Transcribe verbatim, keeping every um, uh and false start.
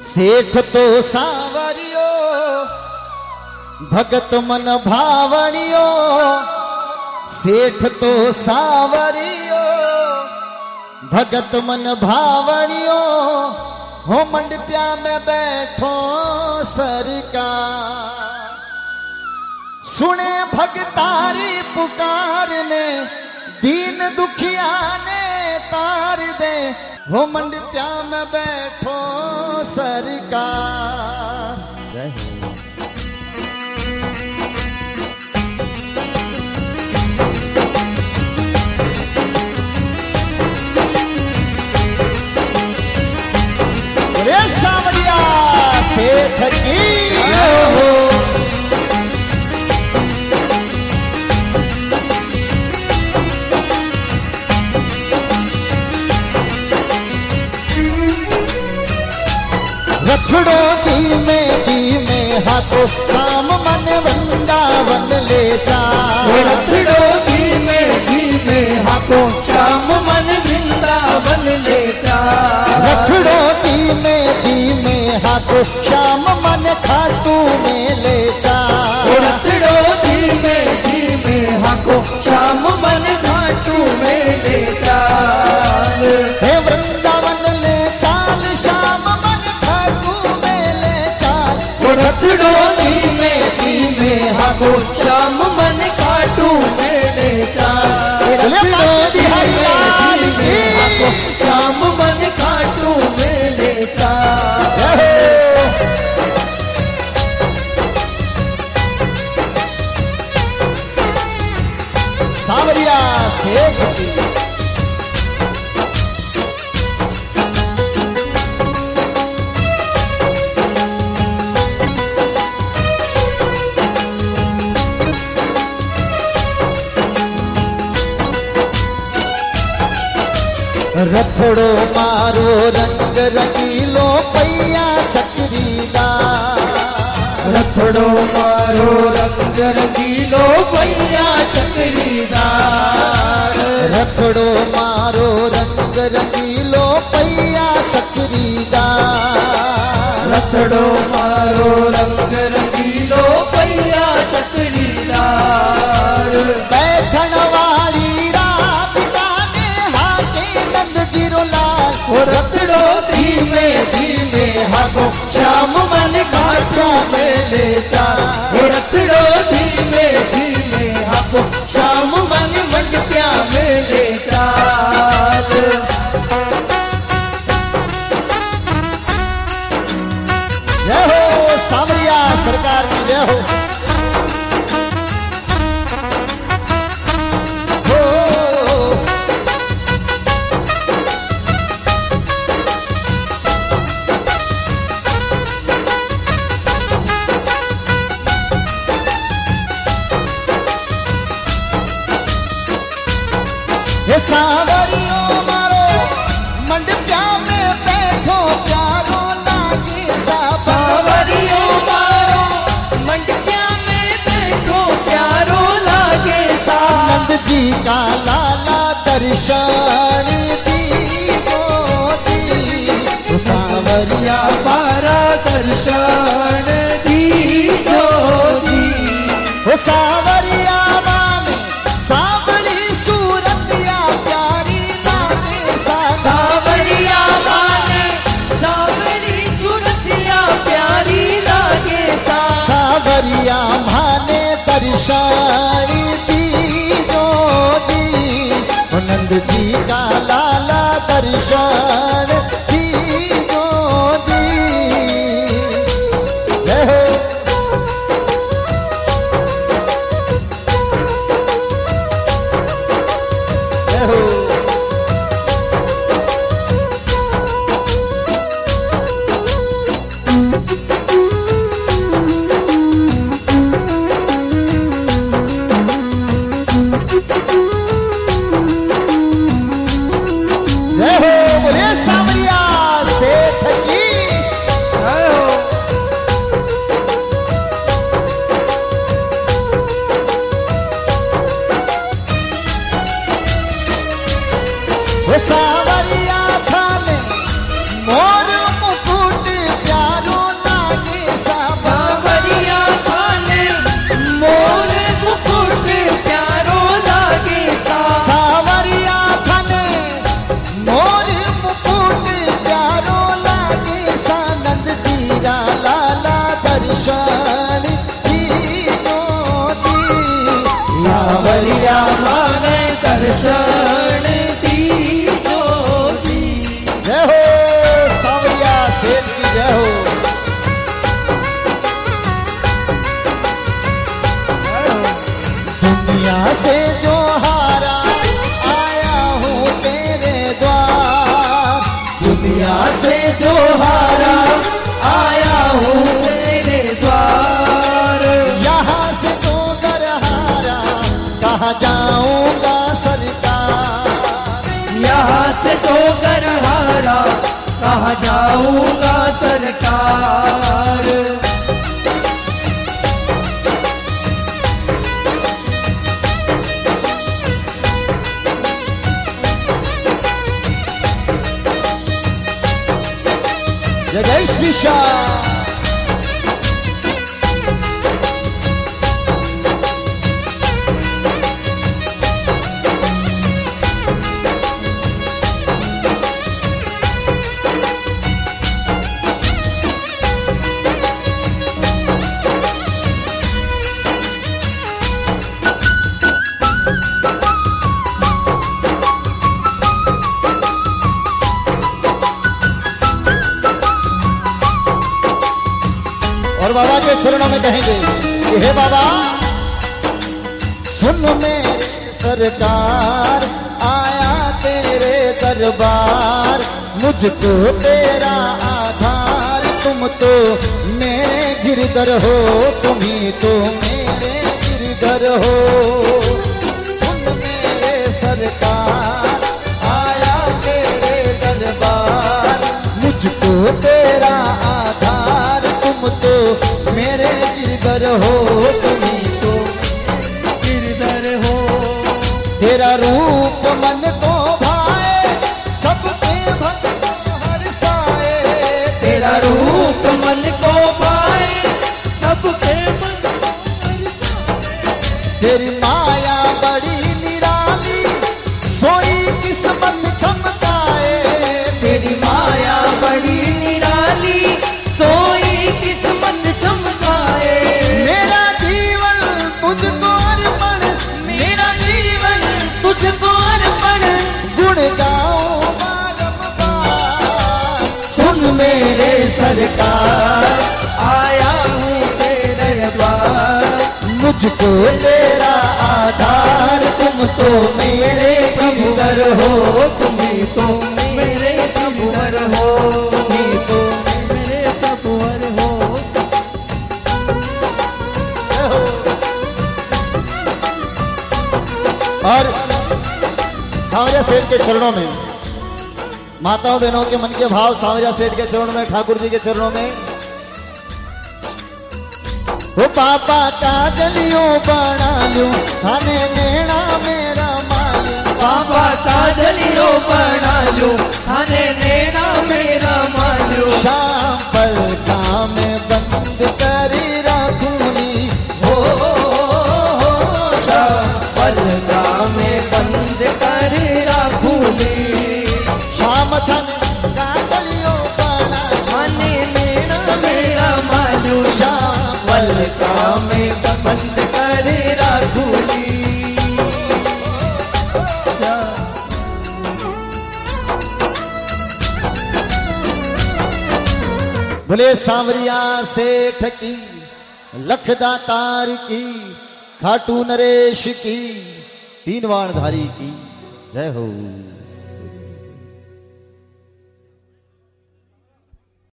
सेठ तो सांवरियो भगत मन भावनियो, सेठ तो सांवरियो भगत मन भावनियो, हो मंडपिया में बैठो सरकार। सुने भगतारी पुकार ने दीन दुखिया ने तार दे, हो मंडपिया में बैठो सरकार। जय हो। रे सांवरिया सेठ की हो। रथड़ो धीमे धीमे हाथों शाम मन वृंदावन ले जा। रथड़ो धीमे धीमे हाथों शाम मन वृंदावन ले जा। रथड़ो धीमे धीमे हाथों शाम मन खाटू में ले जा। रथड़ो धीमे धीमे हाथों शाम मन खाटू में ले जा। हे वृंदावन ले चाल शाम मन खाटू में ले चाल। रथड़ो धीमे धीमे हाथों शाम मन खाटू में ले जा। रथड़ो धीमे धीमे हाथों शाम मन खाटू में ले जा। सांवरिया सेठ की रथड़ो मारो रंग रंगीलो पैया चक्रीदार। रथड़ो मारो रंग रंगीलो पैया चक्रीदार। रथड़ो मारो रंग रंगीलो पैया चक्रीदार। रथड़ो मारो रंग रंगीलो पैया चक्रीदार। बैठन वाली राधिका ने हाथे नंद जीरो लाल। रथड़ो धीमे धीमे हाथों शाम मन घाटों में ले जा। रथड़ो धीमे धीमे हाथों शाम मन मंडपिया में ले जा। जय हो सांवरिया सरकार की जय हो। हे सांवरियो मारो मंडपिया में बैठो प्यारो लागे सा। सांवरियो मारो मंडपिया में बैठो प्यारो लागे सा। नंद जी का लाला दर्शन दीनो दी। सांवरिया मारा दर्शन दीजो दी। हो सांवरिया माने सांवली सूरतिया प्यारी लागे सा। सांवरिया माने सांवली सूरतिया प्यारी लागे सा। सांवरिया माने दर्शन दीनो दी। नंद जी का लाला दर्शन दीनो दी। जय हो। जय हो। जो हारा आया हूँ तेरे द्वार। यहाँ से जो घर हारा कहाँ जाऊंगा सरकार। यहाँ से तो घर हारा कहाँ जाऊंगा सरकार। जय जय श्री श्याम। और बाबा के चरणों में कहेंगे कि हे बाबा सुन मेरे सरकार, आया तेरे दरबार। मुझको तेरा आधार, तुम तो मेरे गिरधर हो, तुम ही तो मेरे गिरधर हो। सुन मेरे सरकार, आया तेरे दरबार। मुझको तेरा आधार, तुम तो मेरे गिरधर हो, तुम्ही तो गिरधर हो। तेरा रूप मन को भाए, सबके भक्त हर्षाए। तेरा रूप मन को भाए, सबके मन को हर्षाए। तेरी माया बड़ी निराली, सोई किस्मत चमकाए। तेरी माया बड़ी निराली, सोई किस्मत चमकाए। मेरा जीवन तुझको अर्पण, मेरा जीवन तुझको अर्पण। गुण गाओ बारंबार। सुन मेरे सरकार, आया हूँ तेरे द्वार। मुझको तेरा आधार, तुम तो मेरे प्रभुवर हो, तुम ही तो मेरे प्रभुवर हो, तुम ही तो मेरे प्रभुवर हो। और सांवरिया सेठ के चरणों में, माताओं बहनों के मन के भाव सांवरिया सेठ के चरणों में, ठाकुर जी के चरणों में। वो पापा का जलियों बना लूं, थाने नेना मेरा मालूम। बाबा का जलियो बना लूं, थाने नेना मेरा मालूम। शाम पल का मैं बंद कर रखूंगी, हो शाम पल का मैं बंद कर रखूंगी। शाम थन का जलियों बना, थाने नेना मेरा मालूम। शाम पल का मैं बंद कर रखूंगी। बोले सांवरिया सेठ की, लखदातार की, खाटू नरेश की, तीन वाणधारी की जय हो।